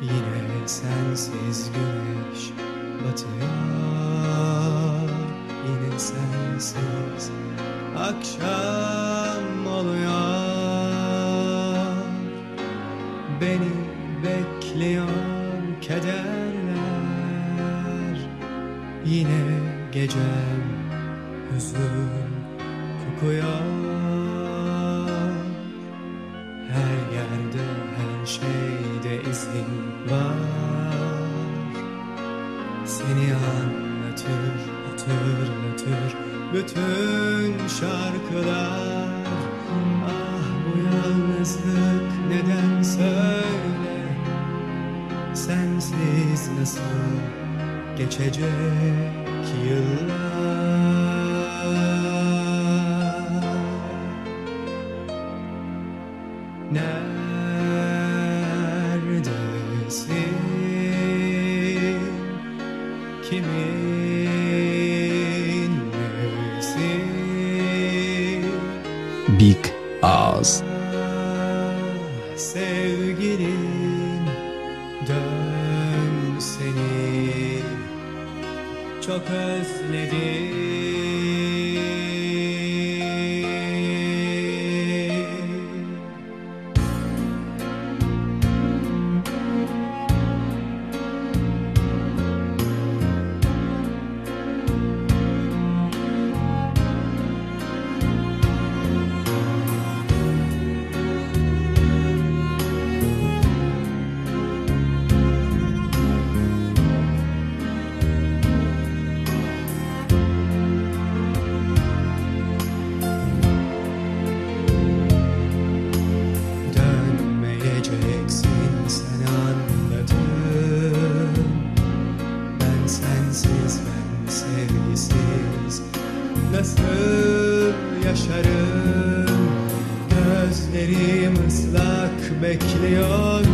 Yine sensiz güneş batıyor, yine sensiz akşam oluyor. Beni bekliyor kederler, yine gecem hüzün kokuyor. Her yerde, her şeyde izin var. Seni anlatır, hatırlatır bütün şarkılar. Ah, bu yalnızlık neden söyle, sensiz nasıl geçecek yıllar? Neredesin? Kiminlesin? Big Ağız. Sevgilim, dön seni çok özledim. Dönmeyeceksin, sen anladın. Ben sensiz, ben sevgisiz nasıl yaşarım? Gözlerim ıslak bekliyor